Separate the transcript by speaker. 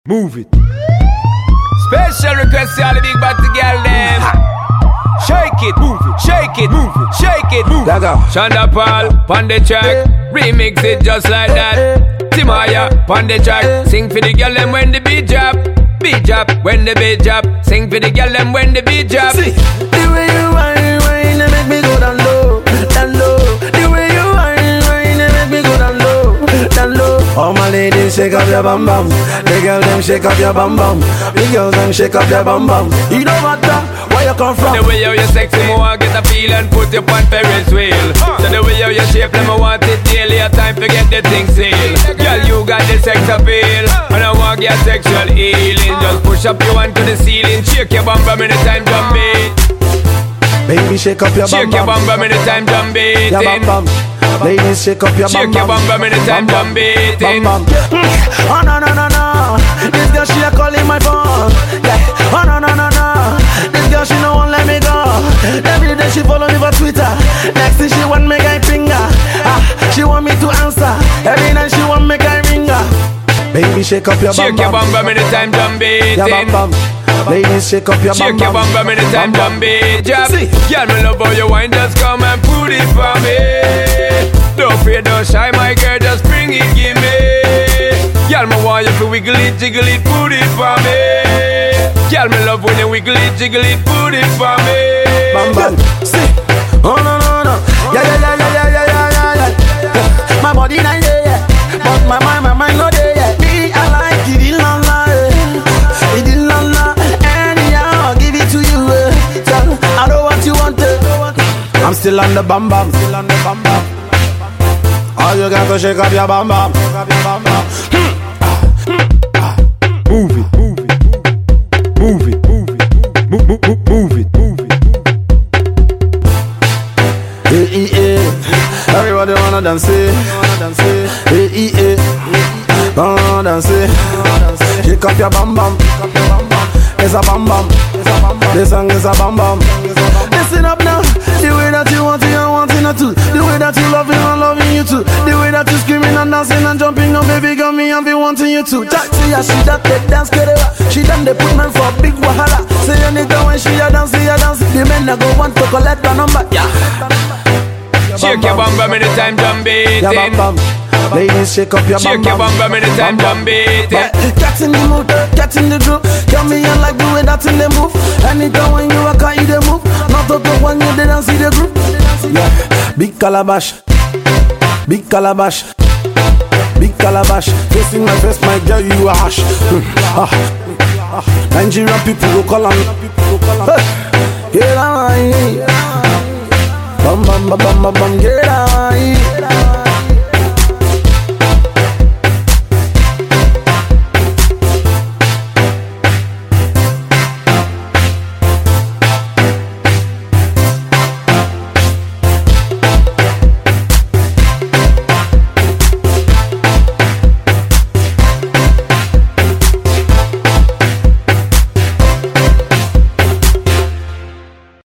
Speaker 1: Move it.
Speaker 2: Special request to all the big body girl them. Shake it, move it, shake it, move it, shake it, move it. Shonda Paul, pon the track, remix it just like that. Timaya, pon the track, sing for the girl them when the beat drop. Beat drop, when the beat drop, sing for the girl them when the beat drop.
Speaker 3: See, the way you whine, they make me go down low, down low. The way you whine, they make me go down low, down low. All my ladies shake up your bum bum. The girls them shake up your bum bum. The girls them shake up their bum bum. You know what where you come from?
Speaker 2: The way you sexy, me want get a feel and put you on Ferris wheel. So the way you shape, them I want it daily. A time to get the thing sealed. Girl, you got the sex appeal, and I want your sexual healing. Just push up your hand to the ceiling, shake your bum bum anytime drum beat.
Speaker 3: Baby, shake up your bum bum.
Speaker 2: Shake your bum bum anytime drum beat.
Speaker 3: Your bum bum. Ladies, shake up your bum bum.
Speaker 2: Shake your bum bum anytime drum beat.
Speaker 3: Oh no no no no, this girl she a calling my phone. Yeah. Oh no no no no, this girl she no won't let me go. Every day she follow me for Twitter. Next thing she want me guy finger. She want me to answer. Every night she want me guy ringer. Baby, shake up your bum bum.
Speaker 2: Shake your bum bum anytime drum beat.
Speaker 3: Your bum bum. Ladies, shake up your bum bum.
Speaker 2: Shake your bum bum anytime drum beat. Girl, me love how you wine, just come and put it for me. Don't fear, don't shy, my girl, just bring it, give me. Girl, me want you to wiggle it, jiggle it, put it for me. Girl, me love when you wiggle it, jiggle it, put it for me.
Speaker 3: Bam bam, see. Oh no no no, yeah yeah yeah yeah yeah yeah yeah yeah. My body not there yet, but my mind not there yet. Me I like it, la la, it la la. Anyhow, I'll give it to you. Tell I know what you want. I'm still on the bam bam, still on the bam bam. All you got to shake up your bam bam, shake up your bam bam.
Speaker 1: Move it, move it, move it, move it, move it, move it, move it.
Speaker 3: Everybody wanna dance it, wanna dance. Shake up your bam bam, it's a bam bam. This song is a bam bam. Listen up now, the way that you want it, I want it too. The way that you love it, I'm loving you too. The way that you screaming and dancing and jumping on, baby, got me, I'll be wanting you too. Talk to ya, she that take dance, kerera. She done the put man for big wahala. Say anytime when she a dance, the men a go want to collect the number. Yeah.
Speaker 2: Shake your bum bum anytime drum beat.
Speaker 3: Your bum bum. Ladies, shake up your bum bum.
Speaker 2: Shake your bum bum anytime drum beat.
Speaker 3: Get in the mood, get in the groove. Tell me you like the way that in the move. Anytime when you walk out, you the move. Not to talk when you didn't see the group. Yeah, big calabash, big calabash, big calabash. Facing my face, my girl, you a hash. Nigerian people go call on. Get on, bam bam bam bam bam, get on.